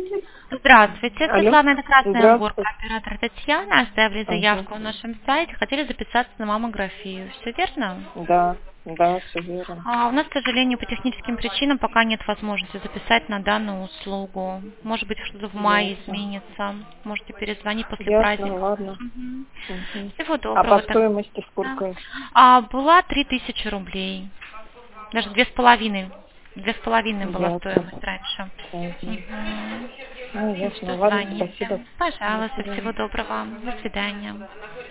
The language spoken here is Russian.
Здравствуйте, Алло. Светлана, это Красная Горка, Здравствуйте. оператор Татьяна. Оставили Ага. заявку на нашем сайте, хотели записаться на маммографию. Все верно? Да, все верно. У нас, к сожалению, по техническим причинам пока нет возможности записать на данную услугу. Может быть, что-то в мае Ясно. изменится. Можете перезвонить после Ясно, праздника. ладно. Мгм. Мгм. Всего А по доброго. стоимости Да. сколько? Была 3000 рублей. Даже 2,5. 2,5 была Ясно. стоимость раньше. Мгм. Мгм. Ну, Ну ясно. что, Ладно, звоните. спасибо. До Пожалуйста, свидания. всего доброго. До свидания.